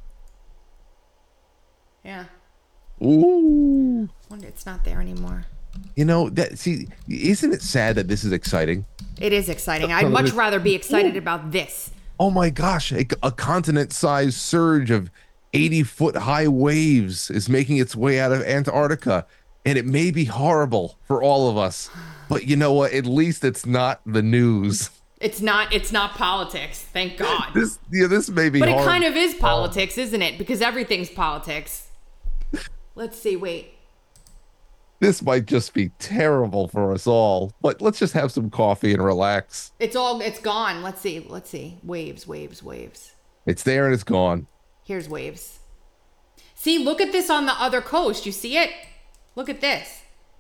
Yeah. Ooh. Wonder it's not there anymore. You know, isn't it sad that this is exciting? It is exciting. I'd much rather be excited about this. Oh my gosh, a continent-sized surge of 80-foot high waves is making its way out of Antarctica, and it may be horrible for all of us. But you know what? At least it's not the news. It's not politics, thank God. This may be But horrible. It kind of is politics, isn't it? Because everything's politics. Let's see, wait. This might just be terrible for us all, but let's just have some coffee and relax. It's gone. Let's see. Waves. It's there and it's gone. Here's waves. See, look at this on the other coast. You see it? Look at this.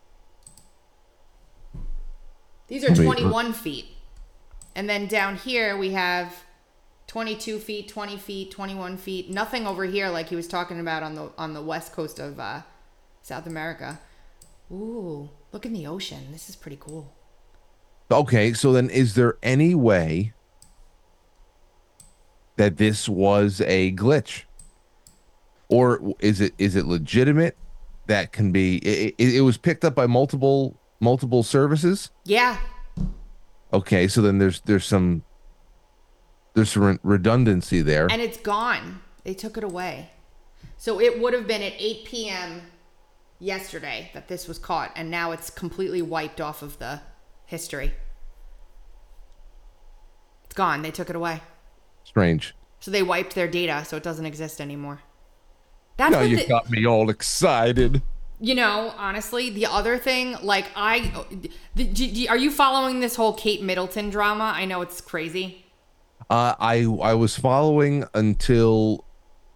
These are 21 feet. And then down here we have 22 feet, 20 feet, 21 feet. Nothing over here like he was talking about on the west coast of South America. Ooh, look in the ocean. This is pretty cool. Okay, so then is there any way that this was a glitch? Or is it legitimate? That can be it was picked up by multiple services? Yeah. Okay, so then there's some redundancy there. And it's gone. They took it away. So it would have been at 8 p.m. yesterday that this was caught, and now it's completely wiped off of the history. It's gone. They took it away. Strange. So they wiped their data, so it doesn't exist anymore. That's Now what you got me all excited. You know, honestly, the other thing, like are you following this whole Kate Middleton drama? I know it's crazy. I was following until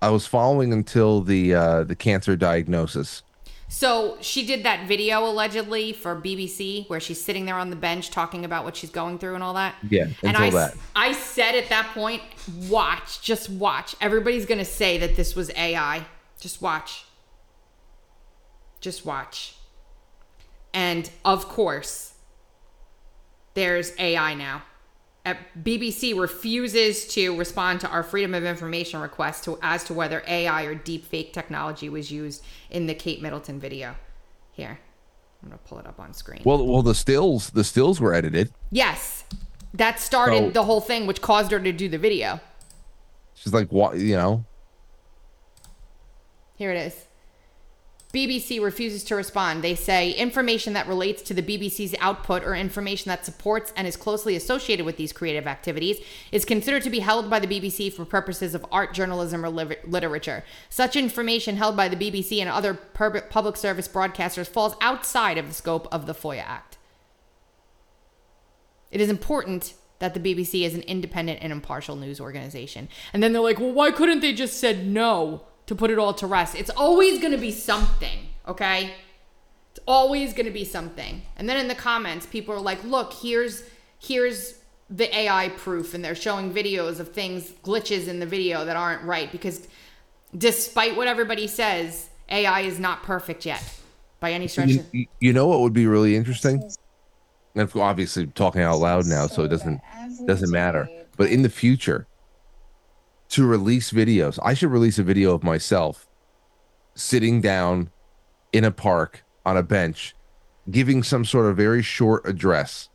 the cancer diagnosis. So she did that video allegedly for BBC where she's sitting there on the bench talking about what she's going through and all that. Yeah, I said at that point, just watch. Everybody's going to say that this was AI. Just watch. Just watch. And of course, there's AI now. BBC refuses to respond to our Freedom of Information request as to whether AI or deepfake technology was used in the Kate Middleton video. Here, I'm gonna pull it up on screen. Well, the stills were edited. Yes, that started the whole thing, which caused her to do the video. She's like, what? You know. Here it is. BBC refuses to respond. They say information that relates to the BBC's output or information that supports and is closely associated with these creative activities is considered to be held by the BBC for purposes of art, journalism, or literature. Such information held by the BBC and other public service broadcasters falls outside of the scope of the FOIA Act. It is important that the BBC is an independent and impartial news organization. And then they're like, well, why couldn't they just said no to put it all to rest? It's always going to be something, okay? It's always going to be something. And then in the comments, people are like, look, here's the AI proof. And they're showing videos of things, glitches in the video that aren't right. Because despite what everybody says, AI is not perfect yet by any stretch. You know what would be really interesting? And obviously talking out loud now, so it doesn't matter. But in the future, to release videos, I should release a video of myself sitting down in a park on a bench, giving some sort of very short address,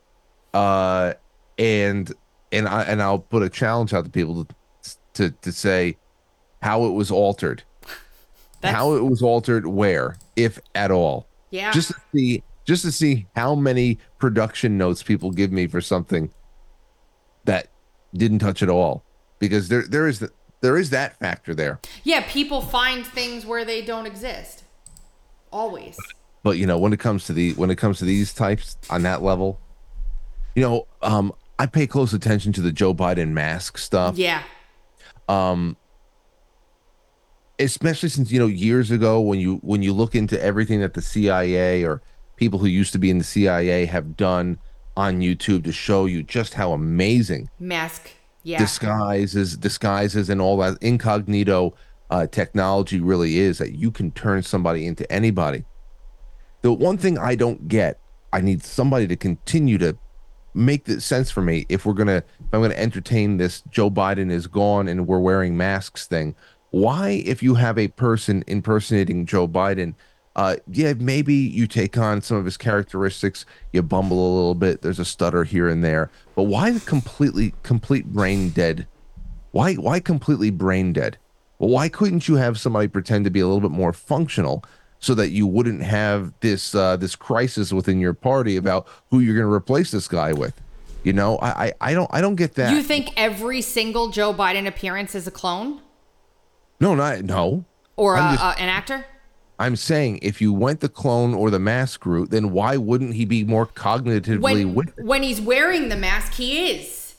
and I'll put a challenge out to people to say how it was altered, how it was altered, where, if at all, just to see how many production notes people give me for something that didn't touch at all. Because there is that factor there. Yeah, people find things where they don't exist. Always. But you know, when it comes to these types on that level, you know, I pay close attention to the Joe Biden mask stuff. Yeah. Especially since, you know, years ago when you look into everything that the CIA or people who used to be in the CIA have done on YouTube to show you just how amazing mask. Yeah. Disguises and all that incognito technology really is, that you can turn somebody into anybody. The one thing I don't get, I need somebody to continue to make the sense for me if I'm gonna entertain this Joe Biden is gone and we're wearing masks thing. Why, if you have a person impersonating Joe Biden, maybe you take on some of his characteristics, you bumble a little bit, there's a stutter here and there, but why the complete brain dead? Why completely brain dead? Well, why couldn't you have somebody pretend to be a little bit more functional so that you wouldn't have this crisis within your party about who you're going to replace this guy with? You know, I don't get that. You think every single Joe Biden appearance is a clone? No. Or an actor? I'm saying if you went the clone or the mask route, then why wouldn't he be more cognitively with it? When he's wearing the mask, he is.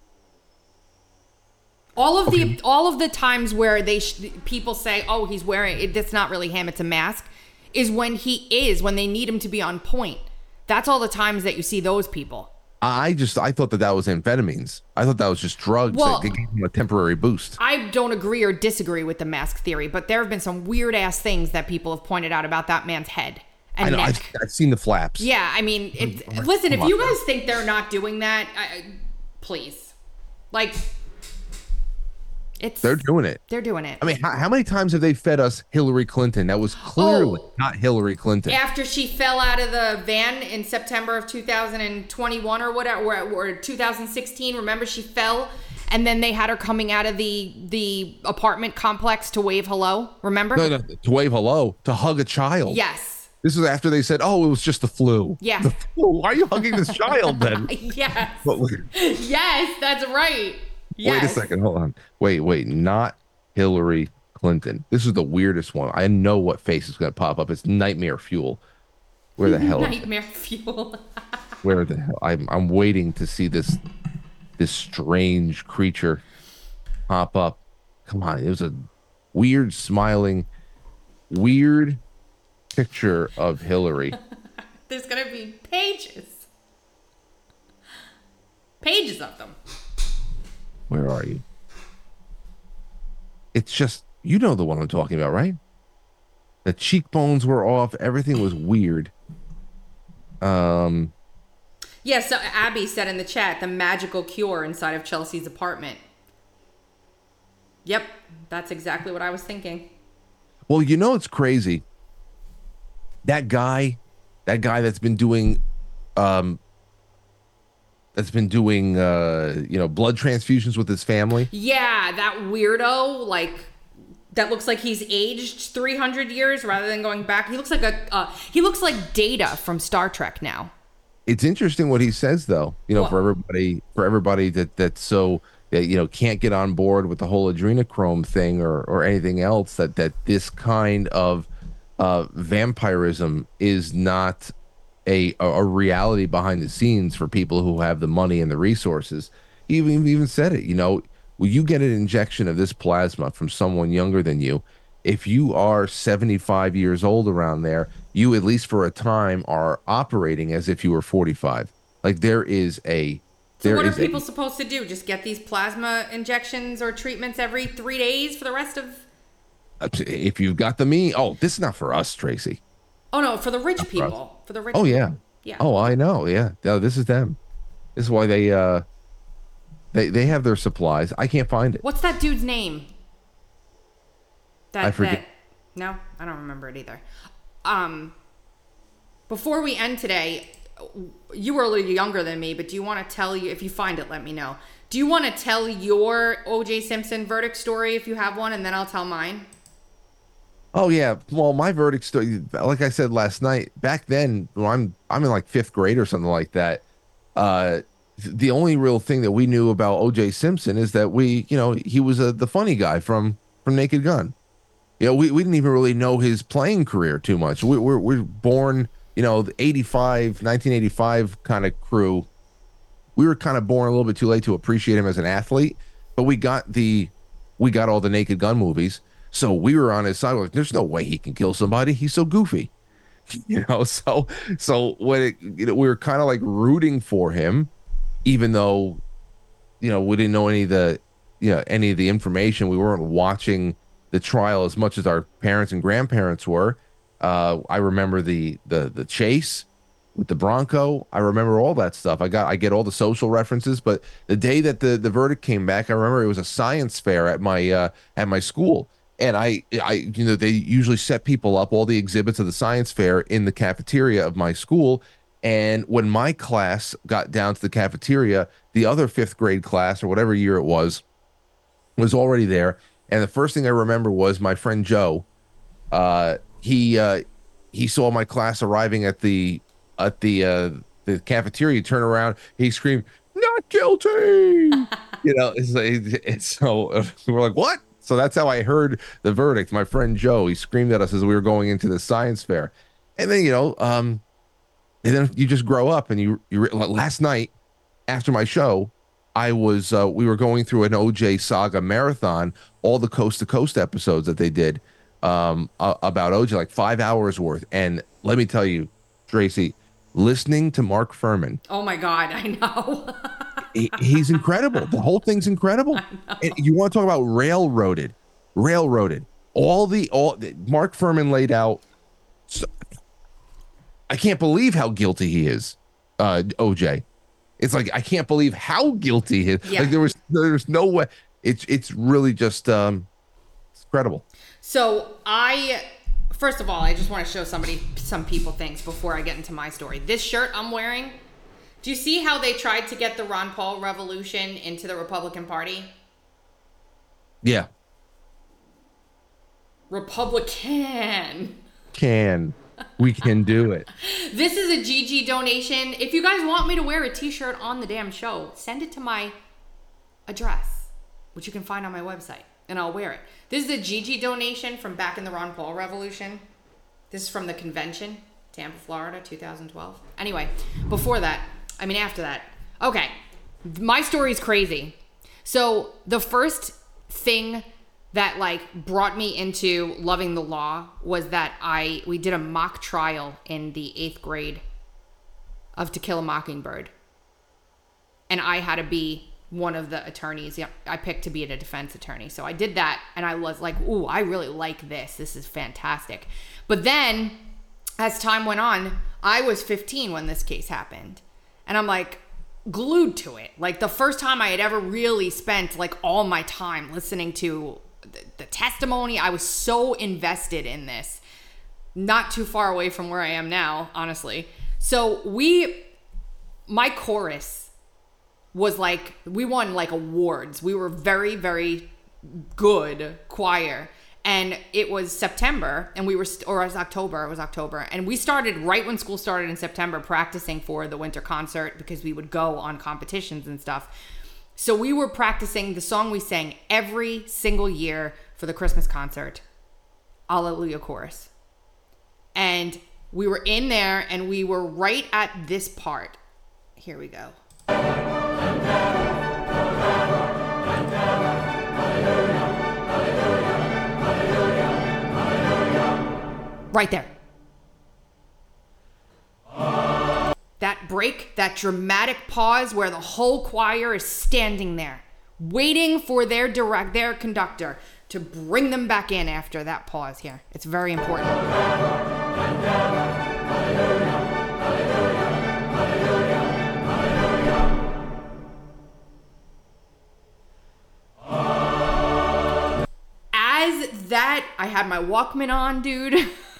All of the times where people say, "Oh, he's wearing it," that's not really him; it's a mask. Is when when they need him to be on point. That's all the times that you see those people. I thought that was amphetamines. I thought that was just drugs that gave him a temporary boost. I don't agree or disagree with the mask theory, but there have been some weird ass things that people have pointed out about that man's head and neck. I've seen the flaps. Yeah, I mean, listen, if you guys think they're not doing that, please, they're doing it. They're doing it. I mean, how many times have they fed us Hillary Clinton? That was clearly not Hillary Clinton. After she fell out of the van in September of 2021 or whatever, or 2016, remember she fell And then they had her coming out of the apartment complex to wave hello. Remember? No, to wave hello, to hug a child. Yes. This is after they said, "Oh, it was just the flu." Yeah. The flu. Why are you hugging this child then? Yes. But wait, Yes, that's right. Yes. wait a second. Hold on. Wait. Not Hillary Clinton. This is the weirdest one. I know what face is going to pop up. It's nightmare fuel. Where the hell? Nightmare fuel. Where the hell? I'm waiting to see this strange creature pop up. Come on. It was a weird smiling, weird picture of Hillary. There's going to be pages. Pages of them. Where are you? It's just, you know the one I'm talking about, right? The cheekbones were off. Everything was weird. Yeah, so Abby said in the chat, the magical cure inside of Chelsea's apartment. Yep, that's exactly what I was thinking. Well, you know, it's crazy. That guy that's been doing, blood transfusions with his family. Yeah, that weirdo, like, that looks like he's aged 300 years rather than going back. He looks like he looks like Data from Star Trek now. It's interesting what he says, though. You know, for everybody that can't get on board with the whole adrenochrome thing or anything else, that this kind of vampirism is not a reality behind the scenes for people who have the money and the resources. He even said it. You know, when you get an injection of this plasma from someone younger than you, if you are 75 years old around there, you, at least for a time, are operating as if you were 45. Like, there is a... So what are people supposed to do? Just get these plasma injections or treatments every 3 days for the rest of... If you've got this is not for us, Tracy. Oh, no, for the rich people. For the rich people. Yeah. Oh, I know, yeah. No, this is them. This is why they have their supplies. I can't find it. What's that dude's name? I forget. No, I don't remember it either. Before we end today, you were a little younger than me, but do you want to tell if you find it, let me know. Do you want to tell your O.J. Simpson verdict story if you have one, and then I'll tell mine? Oh yeah, well, my verdict story, like I said last night, back then, when I'm in like 5th grade or something like that. The only real thing that we knew about O.J. Simpson is that he was the funny guy from Naked Gun. You know, we didn't even really know his playing career too much. We're born, the 1985 kind of crew. We were kind of born a little bit too late to appreciate him as an athlete, but we got all the Naked Gun movies, so we were on his side. Like, there's no way he can kill somebody. He's so goofy, So when we were kind of like rooting for him, even though, we didn't know any of the information. We weren't watching the trial as much as our parents and grandparents were. I remember the chase with the Bronco. I remember all that stuff. I get all the social references. But the day that the verdict came back, I remember it was a science fair at my school, and I they usually set people up, all the exhibits of the science fair, in the cafeteria of my school. And when my class got down to the cafeteria, the other 5th grade class, or whatever year it was already there. And the first thing I remember was my friend Joe. He saw my class arriving at the cafeteria. He turned around, he screamed, "Not guilty!" It's so we're like, what? So that's how I heard the verdict. My friend Joe, he screamed at us as we were going into the science fair. And then and then you just grow up, and you last night after my show, we were going through an OJ saga marathon, all the Coast to Coast episodes that they did about OJ, like 5 hours worth. And let me tell you, Tracy, listening to Mark Furman. Oh my God, I know. He's incredible. The whole thing's incredible. And you want to talk about railroaded. All Mark Furman laid out. I can't believe how guilty he is, OJ. It's like, I can't believe how guilty he is. Yeah. Like there's no way. It's really just incredible. So first of all, I just want to show some people things before I get into my story. This shirt I'm wearing, Do you see how they tried to get the Ron Paul revolution into the Republican Party? Yeah. Republican. We can do it. This is a GG donation. If you guys want me to wear a t-shirt on the damn show, send it to my address, which you can find on my website, and I'll wear it. This is a GG donation from back in the Ron Paul revolution. This is from the convention, Tampa, Florida, 2012. Anyway, after that. Okay, my story's crazy. So the first thing that like brought me into loving the law was that we did a mock trial in the 8th grade of To Kill a Mockingbird. And I had to be one of the attorneys. Yeah, I picked to be a defense attorney. So I did that and I was like, ooh, I really like this. This is fantastic. But then as time went on, I was 15 when this case happened. And I'm like glued to it. Like the first time I had ever really spent like all my time listening to the testimony, I was so invested in this. Not too far away from where I am now, honestly. So my chorus was like, we won like awards. We were very, very good choir. And it was September, and it was October. And we started right when school started in September practicing for the winter concert because we would go on competitions and stuff. So we were practicing the song we sang every single year for the Christmas concert, Alleluia Chorus. And we were in there, and we were right at this part. Here we go. Right there. That break, that dramatic pause where the whole choir is standing there, waiting for their conductor to bring them back in after that pause here. It's very important. As that, I had my Walkman on, dude.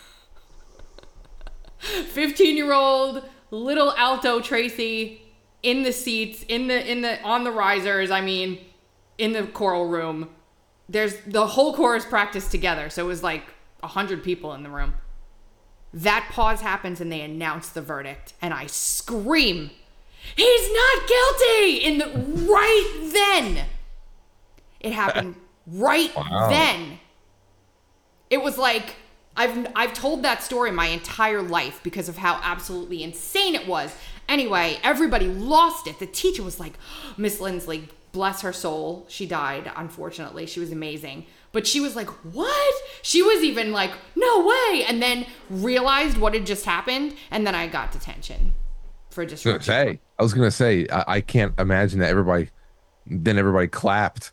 15-year-old little alto Tracy in the seats, on the risers, in the choral room. There's the whole chorus practiced together, so it was like 100 people in the room. That pause happens and they announce the verdict, and I scream, "He's not guilty!" Right then. It happened right then. It was like, I've told that story my entire life because of how absolutely insane it was. Anyway, everybody lost it. The teacher was like, Miss Lindsley, bless her soul. She died, unfortunately. She was amazing. But she was like, what? She was even like, no way. And then realized what had just happened. And then I got detention for disruption. I was going to say, I can't imagine that everybody clapped.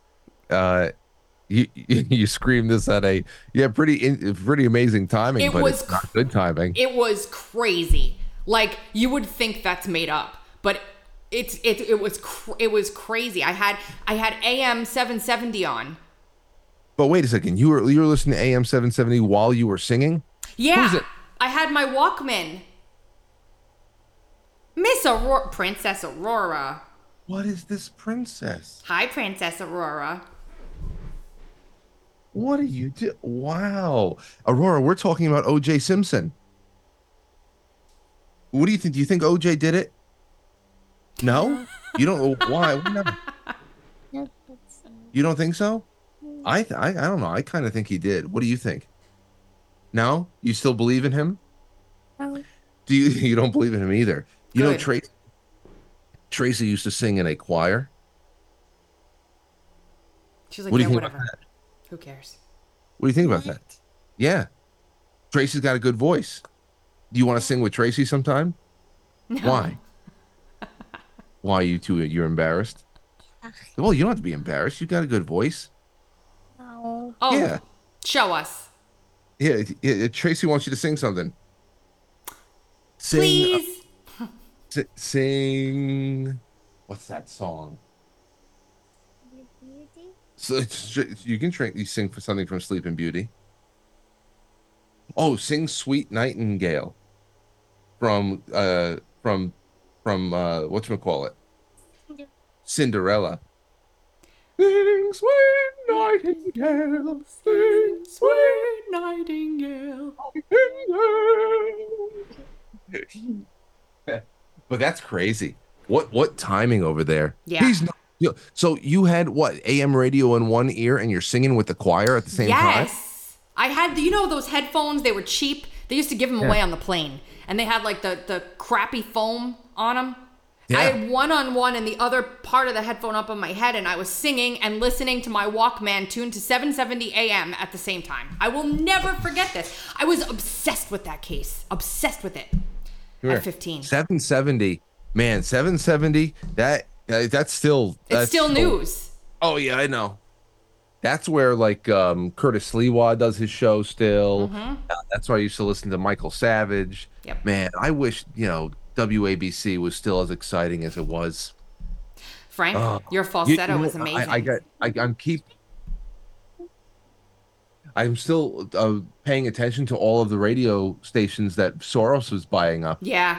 You screamed this at pretty amazing timing, it's not good timing. It was crazy. Like you would think that's made up, but it was crazy. I had AM 770 on. But wait a second, you were listening to AM 770 while you were singing? Yeah, I had my Walkman. Princess Aurora. What is this princess? Hi, Princess Aurora. What are you doing? Wow. Aurora, we're talking about O.J. Simpson. What do you think? Do you think O.J. did it? No? You don't? Why? No. You don't think so? I don't know. I kind of think he did. What do you think? No? You still believe in him? No. You don't believe in him either? You Good. know, Tracy used to sing in a choir. She's like, What do yeah, you think whatever. about that? Who cares? What do you think about that? Yeah. Tracy's got a good voice. Do you want to sing with Tracy sometime? No. Why? Why you're embarrassed? Well, you don't have to be embarrassed. You got a good voice. No. Oh, Yeah. Show us. Yeah, Tracy wants you to sing something. Sing, Please. sing. What's that song? Beauty? So you can you sing for something from Sleeping Beauty. Oh, sing "Sweet Nightingale" from from whatchamacallit? Cinderella. Sing, sweet nightingale, sing, Sweet nightingale. But that's crazy. What timing over there? Yeah. He's not, so you had what, AM radio in one ear and you're singing with the choir at the same time? Yes. I had, those headphones, they were cheap. They used to give them away on the plane. And they had like the crappy foam on them. Yeah. I had one on one and the other part of the headphone up on my head, and I was singing and listening to my Walkman tuned to 770 AM at the same time. I will never forget this. I was obsessed with that case. Obsessed with it at 15. 770. Man, 770, that's still news. Oh yeah, I know. That's where like Curtis Lewa does his show still. That's why I used to listen to Michael Savage. Yep. Man, I wish, WABC was still as exciting as it was. Frank, your falsetto was amazing. I'm still paying attention to all of the radio stations that Soros was buying up. Yeah.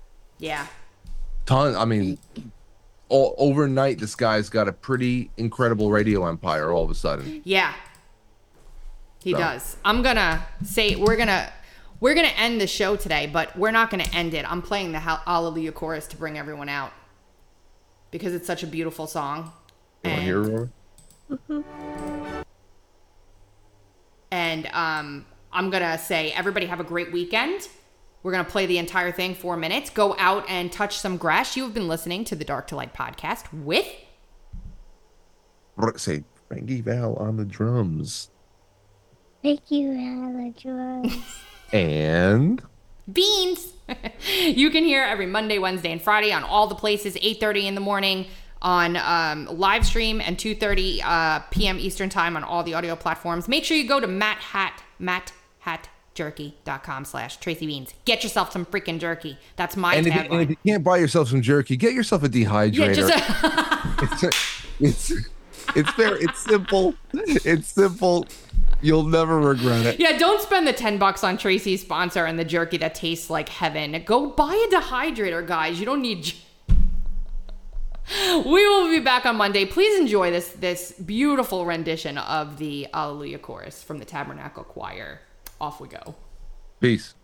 Overnight, this guy's got a pretty incredible radio empire all of a sudden. Yeah. He does. I'm gonna say we're gonna end the show today, but we're not gonna end it. I'm playing the Hallelujah chorus to bring everyone out because it's such a beautiful song. You want to hear it, Rory? And I'm gonna say everybody have a great weekend. We're gonna play the entire thing 4 minutes. Go out and touch some grass. You have been listening to the Dark to Light podcast with Say Frankie Val on the drums. Thank you, Alejandro. And Beans. You can hear every Monday, Wednesday, and Friday on all the places, 8:30 in the morning on live stream and 2:30 p.m. Eastern time on all the audio platforms. Make sure you go to matthatjerky.com/Tracy Beans. Get yourself some freaking jerky. That's my tagline. And if you can't buy yourself some jerky, get yourself a dehydrator. Yeah, it's fair. It's simple. It's simple. You'll never regret it. Yeah, don't spend the $10 on Tracy's sponsor and the jerky that tastes like heaven. Go buy a dehydrator, guys. You don't need... We will be back on Monday. Please enjoy this beautiful rendition of the Alleluia chorus from the Tabernacle Choir. Off we go. Peace.